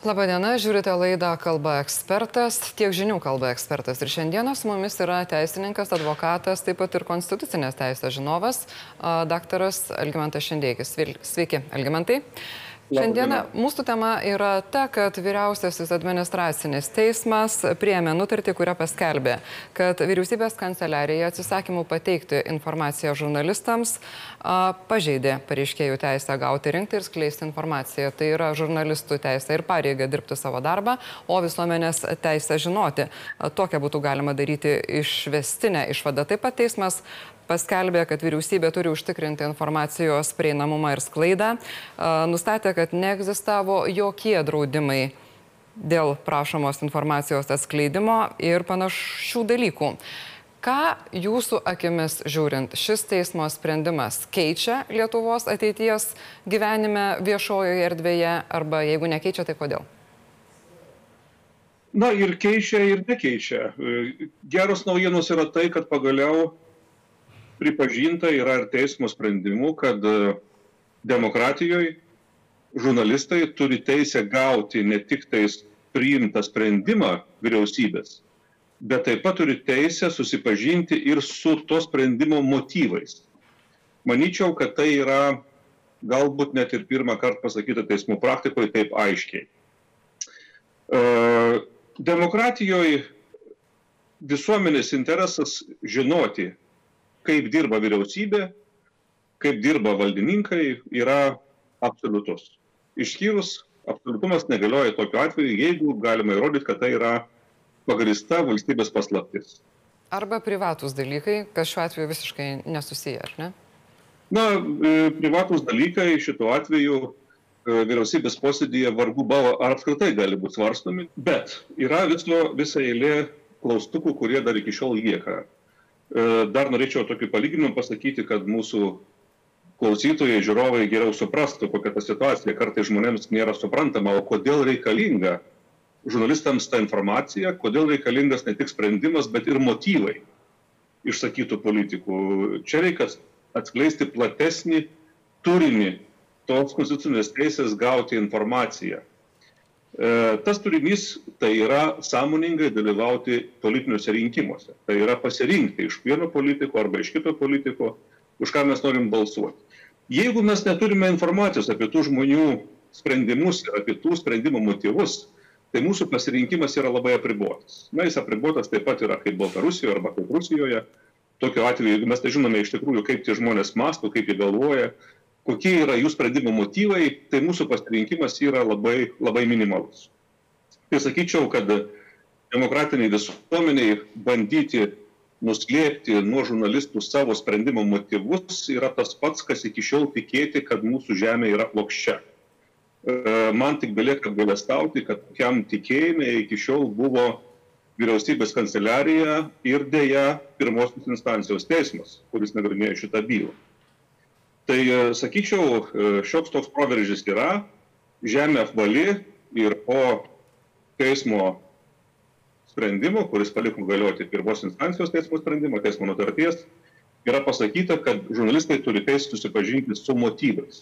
Labadiena, žiūrite laidą Kalba ekspertas, tiek žinių Kalba ekspertas. Ir šiandieną su mumis yra teisininkas, advokatas, taip pat ir konstitucinės teisės žinovas, daktaras Algimantas Šindeikis. Sveiki, Algimantai. Šiandieną mūsų tema yra ta, kad Vyriausiasis administracinis teismas priėmė nutartį, kurią paskelbė, kad Vyriausybės kanceliarija atsisakymų pateikti informaciją žurnalistams pažeidė pareiškėjų teisę gauti, rinkti ir skleisti informaciją. Tai yra žurnalistų teisė ir pareiga dirbti savo darbą, o visuomenės teisė žinoti. Tokią būtų galima daryti išvestinę išvadą. Taip pat teismas paskelbė, kad vyriausybė turi užtikrinti informacijos prieinamumą ir sklaidą. Nustatė, kad neegzistavo jokie draudimai dėl prašomos informacijos atskleidimo ir panašių dalykų. Ką jūsų akimis žiūrint šis teismo sprendimas keičia Lietuvos ateities gyvenime viešojoje erdvėje, arba jeigu nekeičia, tai kodėl? Na ir keičia, ir nekeičia. Geros naujienos yra tai, kad pagaliau pripažinta yra ir teismo sprendimų, kad demokratijoje žurnalistai turi teisę gauti ne tik tais priimtą sprendimą vyriausybės, bet taip pat turi teisę susipažinti ir su to sprendimo motyvais. Manyčiau, kad tai yra galbūt net ir pirmą kartą pasakyta teismų praktikoje taip aiškiai. Demokratijoje visuomenės interesas žinoti, kaip dirba vyriausybė, kaip dirba valdininkai, yra absoliutus. Išskyrus, absoliutumas negalioja tokiu atveju, jeigu galima įrodyti, kad tai yra pagrįsta valstybės paslaptis. Arba privatus dalykai, kas šiuo atveju visiškai nesusiję, ar ne? Na, privatus dalykai šituo atveju vyriausybės posėdyje vargu bau ar apskritai gali būti svarstomi, bet yra visa eilė klaustukų, kurie dar iki šiol lieka. Dar norėčiau tokį palyginimą pasakyti, kad mūsų klausytojai, žiūrovai geriau suprastų, kokia ta situacija. Kartais žmonėms nėra suprantama, o kodėl reikalinga žurnalistams ta informacija, kodėl reikalingas ne tik sprendimas, bet ir motyvai išsakytų politikų. Čia reikia atskleisti platesnį turinį tos konstitucinės teisės gauti informaciją. Tas turinys tai yra sąmoningai dalyvauti politiniuose rinkimuose. Tai yra pasirinkti iš vieno politiko arba iš kito politiko, už ką mes norim balsuoti. Jeigu mes neturime informacijos apie tų žmonių sprendimus ir apie tų sprendimų motyvus, tai mūsų pasirinkimas yra labai apribotas. Na, jis apribotas taip pat yra kaip Baltarusijoje arba kaip Rusijoje. Tokiu atveju, jeigu mes nežinome iš tikrųjų, kaip tie žmonės mąsto, kaip jie galvoja, kokie yra jų sprendimo motyvai, tai mūsų pasirinkimas yra labai, labai minimalus. Tai sakyčiau, kad demokratiniai visuomeniai bandyti nuslėpti nuo žurnalistų savo sprendimo motyvus yra tas pats, kas iki šiol tikėti, kad mūsų žemė yra plokščia. Man tik belieka apgailestauti, kad tokiam tikėjime iki šiol buvo Vyriausybės kanceliarija ir deja pirmosios instancijos teismas, kuris nagrinėjo šitą bylą. Tai, sakyčiau, šioks toks proveržis yra, žemė apvali ir po teismo sprendimo, kuris paliko galioti pirmos instancijos teismo sprendimo, teismo nutarties, yra pasakyta, kad žurnalistai turi teisę susipažinti su motyvais.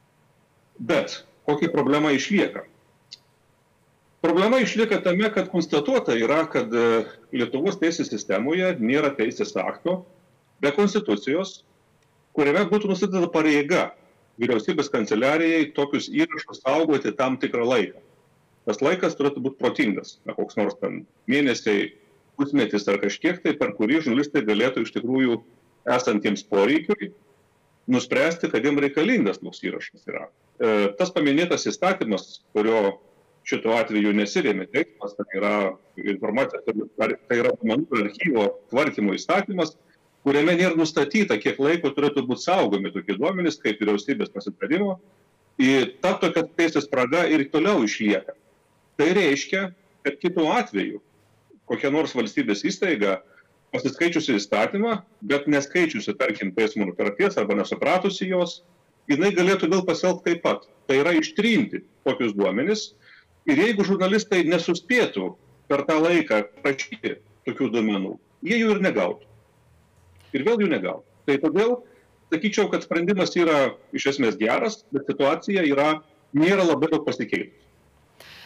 Bet kokia problema išlieka? Problema išlieka tame, kad konstatuota yra, kad Lietuvos teisės sistemoje nėra teisės akto be konstitucijos, kuriame būtų nustatyta pareiga Vyriausybės kanceliarijai tokius įrašus saugoti tam tikrą laiką. Tas laikas turėtų būti protingas, koks nors ten mėnesiai, pusmetis ar kažkiek tai, per kurį žurnalistai galėtų iš tikrųjų esantiems poreikiui nuspręsti, kad jiems reikalingas toks įrašas yra. Tas paminėtas įstatymas, kurio šituo atveju nesirėmė teismas, tai yra informacija, tai yra duomenų archyvo tvarkymo įstatymas, kuriame nėra nustatyta, kiek laiko turėtų būti saugomi tokie duomenys, kaip vyriausybės pasitarimo, ir ta tokia teisės spraga ir toliau išlieka. Tai reiškia, kad kitu atveju kokia nors valstybės įstaiga pasiskaičiusi įstatymą, bet neskaičiusi, tarkim, teismo nutarties arba nesupratusi jos, jinai galėtų vėl pasielgti taip pat. Tai yra ištrinti tokius duomenys ir jeigu žurnalistai nesuspėtų per tą laiką prašyti tokių duomenų, jie jų ir negautų. Ir vėl jų negautų. Tai todėl sakyčiau, kad sprendimas yra iš esmės geras, bet situacija nėra labai daug pasikeitus.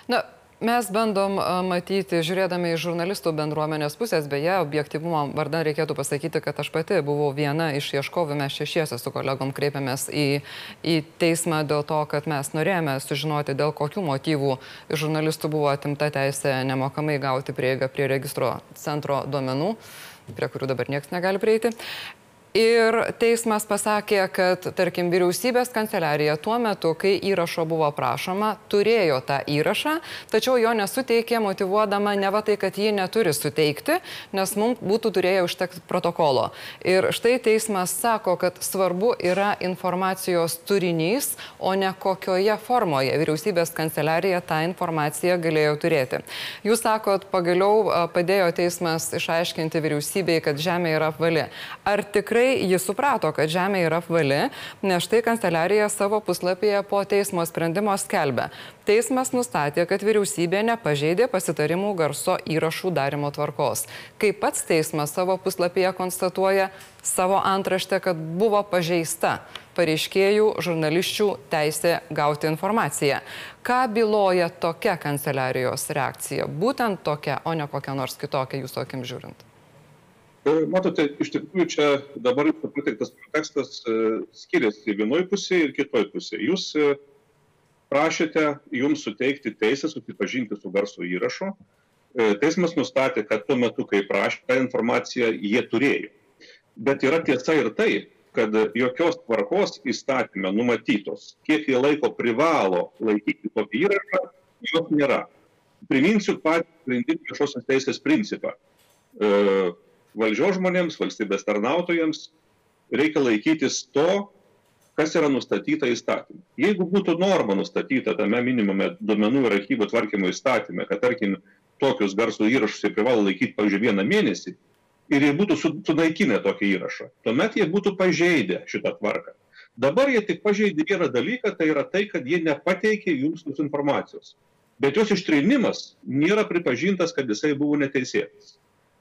Na, mes bandom matyti, žiūrėdami iš žurnalistų bendruomenės pusės, beje, objektyvumo vardan reikėtų pasakyti, kad aš pati buvau viena iš ieškovų, mes šešiese su kolegom kreipėmės į teismą dėl to, kad mes norėjome sužinoti, dėl kokių motyvų žurnalistų buvo atimta teisė nemokamai gauti prieigą prie registro centro duomenų, prie kurių dabar niekas negali prieiti. Ir teismas pasakė, kad, tarkim, vyriausybės kanceliarija tuo metu, kai įrašo buvo prašoma, turėjo tą įrašą, tačiau jo nesuteikė, motyvuodama neva tai, kad jį neturi suteikti, nes mums būtų turėję užtekti protokolo. Ir štai teismas sako, kad svarbu yra informacijos turinys, o ne kokioje formoje vyriausybės kanceliarija tą informaciją galėjo turėti. Jūs sakot, pagaliau padėjo teismas išaiškinti vyriausybei, kad žemė yra apvali. Ar tikrai jis suprato, kad žemė yra apvali, nes štai kanceliarija savo puslapyje po teismo sprendimo skelbia. Teismas nustatė, kad vyriausybė nepažeidė pasitarimų garso įrašų darimo tvarkos. Kaip pats teismas savo puslapyje konstatuoja savo antraštę, kad buvo pažeista pareiškėjų žurnalisčių teisė gauti informaciją. Ką byloja tokia kanceliarijos reakcija? Būtent tokia, o ne kokia nors kitokia jūsų akim žiūrint. Matote, iš tikrųjų čia dabar pateiktas kontekstas skiriasi vienoj pusėje ir kitoj pusėje. Jūs prašėte jums suteikti teisę susipažinti su garso įrašu. Teismas nustatė, kad tuo metu, kai prašė tą informaciją, jie turėjo. Bet yra tiesa ir tai, kad jokios tvarkos įstatyme numatytos, kiek jie laiko privalo laikyti tokį įrašą, jos nėra. Priminsiu patį sprendimą viešosios teisės principą. Valdžios žmonėms, valstybės tarnautojams reikia laikytis to, kas yra nustatyta įstatymą. Jeigu būtų norma nustatyta tame minimame duomenų ir archyvų tvarkymo įstatyme, kad, tarkim, tokius garso įrašus jie privalo laikyti, pavyzdžiui, 1 mėnesį, ir jie būtų sunaikinę tokį įrašą, tuomet jie būtų pažeidę šitą tvarką. Dabar jie tik pažeidė vieną dalyką, tai yra tai, kad jie nepateikė jums tos informacijos. Bet jos ištrinimas nėra pripažintas, kad jisai buvo neteisėtas.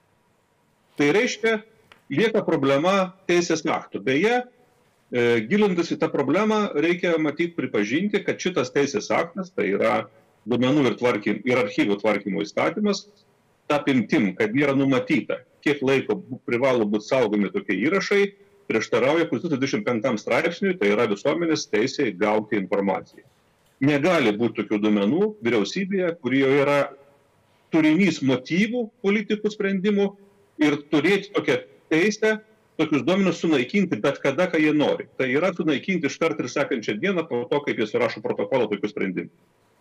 Tai reiškia, lieka problema teisės aktų. Beje, gilintis į tą problemą, reikia matyti pripažinti, kad šitas teisės aktas, tai yra duomenų ir archyvų tvarkymo įstatymas, ta apimtim, kad nėra numatyta, kiek laiko privalo būti saugomi tokie įrašai, prieštarauja Konstitucijos 25 straipsniui, tai yra visuomenės teisė gauti informaciją. Negali būti tokių duomenų vyriausybėje, kurioje yra turinys motyvų politikų sprendimų, ir turėti tokią teisę, tokius duomenus sunaikinti bet kada, kai jie nori. Tai yra sunaikinti iškart ir sekančią dieną po to, kaip jie surašo protokolą tokių sprendimų.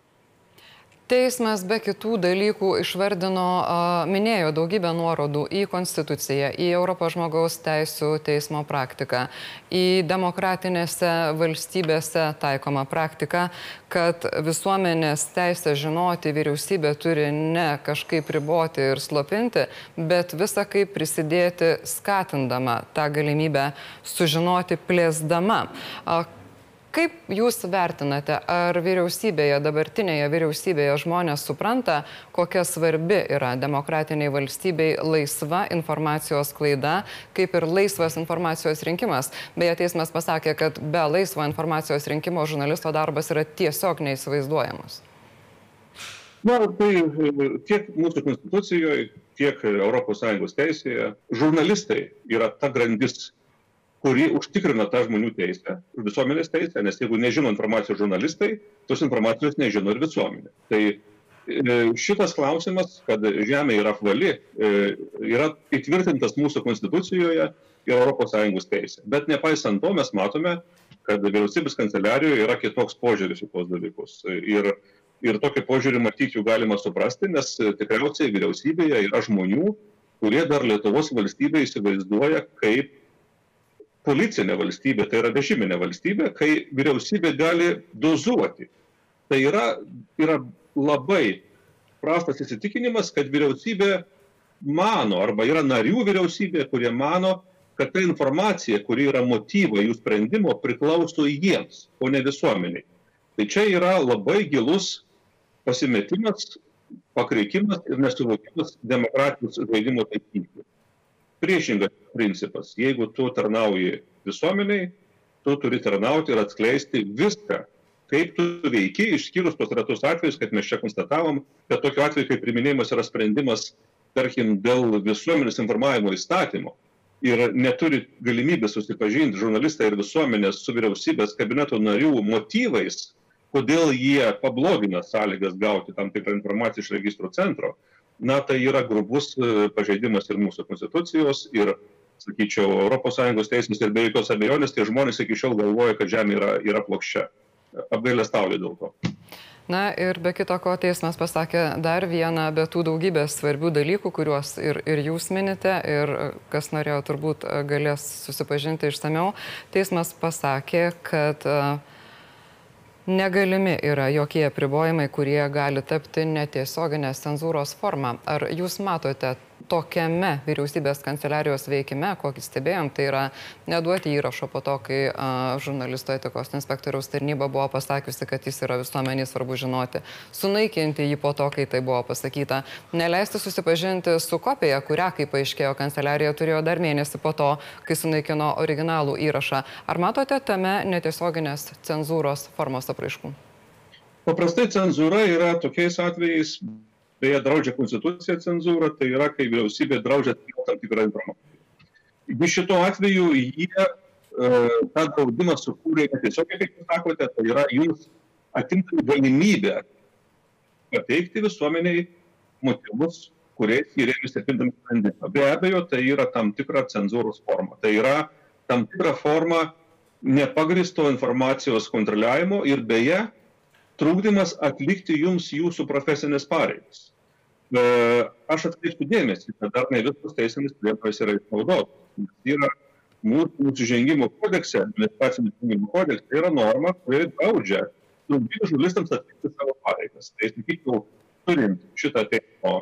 Teismas be kitų dalykų išvardino, minėjo daugybę nuorodų į Konstituciją, į Europos žmogaus teisų teismo praktiką, į demokratinėse valstybėse taikomą praktiką, kad visuomenės teisę žinoti vyriausybė turi ne kažkaip riboti ir slopinti, bet visą kaip prisidėti skatindama tą galimybę sužinoti, plėsdama. Kaip jūs vertinate, ar vyriausybėje, dabartinėje vyriausybėje žmonės supranta, kokia svarbi yra demokratiniai valstybei laisva informacijos sklaida, kaip ir laisvas informacijos rinkimas? Beje, teismas pasakė, kad be laisvo informacijos rinkimo žurnalisto darbas yra tiesiog neįsivaizduojamas. Na, tai tiek mūsų Konstitucijoje, tiek ES teisėje žurnalistai yra ta grandis, kuri užtikrina tą žmonių teisę, visuomenės teisę, nes jeigu nežino informacijos žurnalistai, tos informacijos nežino ir visuomenė. Tai šitas klausimas, kad žemė yra apvali, yra įtvirtintas mūsų Konstitucijoje ir ES teisė. Bet nepaisant to mes matome, kad vyriausybės kanceliarijoje yra kitoks požiūris į tos dalykus. Ir tokį požiūrį matyti jų galima suprasti, nes tikriausiai vyriausybėje yra žmonių, kurie dar Lietuvos valstybė įsivaizduoja kaip policinė valstybė, tai yra režiminė valstybė, kai vyriausybė gali dozuoti. Tai yra labai prastas įsitikinimas, kad vyriausybė mano, arba yra narių vyriausybė, kurie mano, kad ta informacija, kuri yra motyva jų sprendimo, priklauso jiems, o ne visuomeniai. Tai čia yra labai gilus pasimetimas, pakreikimas ir nesuvokimas demokratijos žaidimo taisyklių. Priešingas principas. Jeigu tu tarnauji visuomeniai, tu turi tarnauti ir atskleisti viską, kaip tu veiki, išskyrus tos retus atvejus, kad mes čia konstatavom, kad tokiu atveju, kai priiminėjimas yra sprendimas, tarkim, dėl visuomenės informavimo įstatymo ir neturi galimybę susipažinti žurnalistai ir visuomenės su vyriausybės kabineto narių motyvais, kodėl jie pablogina sąlygas gauti tam tikrą informaciją iš registrų centro, na, tai yra grubus pažeidimas ir mūsų konstitucijos, ir, sakyčiau, ES teisės ir be jokios abejonės, tie žmonės iki šiol galvoja, kad žemė yra plokščia. Apgailestauju dėl to. Na ir be kito ko teismas pasakė dar vieną, be tų daugybės svarbių dalykų, kuriuos ir jūs minite, ir kas norėjo turbūt galės susipažinti išsamiau. Teismas pasakė, kad negalimi yra jokie apribojimai, kurie gali tapti netiesioginės cenzūros forma. Ar jūs matote tokiame vyriausybės kanceliarijos veikime, kokį stebėjom, tai yra neduoti įrašo po to, kai žurnalisto etikos inspektoriaus tarnyba buvo pasakiusi, kad jis yra visuomeniai svarbu žinoti, sunaikinti jį po to, kai tai buvo pasakyta, neleisti susipažinti su kopija, kurią, kaip paaiškėjo, kanceliarija turėjo dar mėnesį po to, kai sunaikino originalų įrašą. Ar matote tame netiesioginės cenzūros formos apraiškų? Paprastai cenzūra yra tokiais atvejais, beje, draudžia konstitucija cenzūra, tai yra, kai vyriausybė draudžia tam tikrą informaciją. Iš šito atveju jie tą draudimą sukūrė netiesiogiai, kaip jūs sakote, tai yra jums atimti galimybę pateikti visuomeniai motyvus, kuriais jie rėmėsi priimdami sprendimą. Be abejo, tai yra tam tikra cenzūros forma. Tai yra tam tikra forma nepagristo informacijos kontroliavimo ir beje, trukdymas atlikti jums jūsų profesinės pareigas. Aš atkreipsiu dėmesį, kad dar ne visos teisinės priemonės yra išnaudotos. Yra mūsų nusižengimo kodekse, administracinio nusižengimo kodekse, yra norma, kuri draudžia trukdyti žurnalistams atlikti savo pareigas. Tai, sakyčiau, turint šitą teismo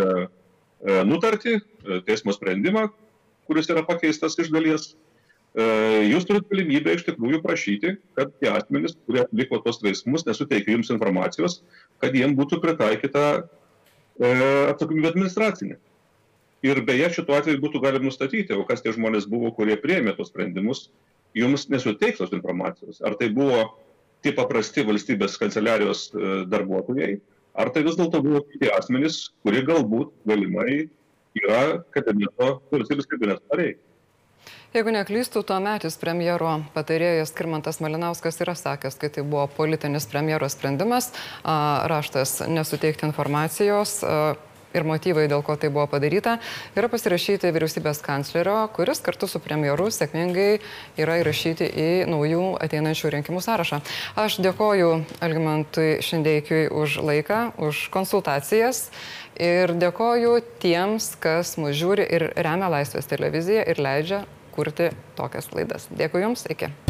nutartį, teismo sprendimą, kuris yra pakeistas iš dalies, jūs turite galimybę iš tikrųjų prašyti, kad tie asmenys, kurie atliko tos veiksmus, nesuteikė jums informacijos, kad jiem būtų pritaikyta atsakomybė administracinė. Ir beje, šituo atveju būtų galima nustatyti, o kas tie žmonės buvo, kurie priėmė tos sprendimus, jums nesuteiks tos informacijos. Ar tai buvo tie paprasti valstybės kanceliarijos darbuotojai, ar tai vis dėlto buvo tie asmenys, kurie galbūt galimai yra valstybės kabineto nariai. Jeigu neklystų, tuometis premjero patarėjas Skirmantas Malinauskas yra sakęs, kad tai buvo politinis premjero sprendimas, raštas nesuteikti informacijos ir motyvai, dėl ko tai buvo padaryta, yra pasirašyti vyriausybės kanclerio, kuris kartu su premjeru sėkmingai yra įrašyti į naujų ateinančių rinkimų sąrašą. Aš dėkoju Algimantui Šindeikiui už laiką, už konsultacijas ir dėkoju tiems, kas mus žiūri ir remia Laisvės televiziją ir leidžia kurti tokias laidas. Dėkui Jums, iki.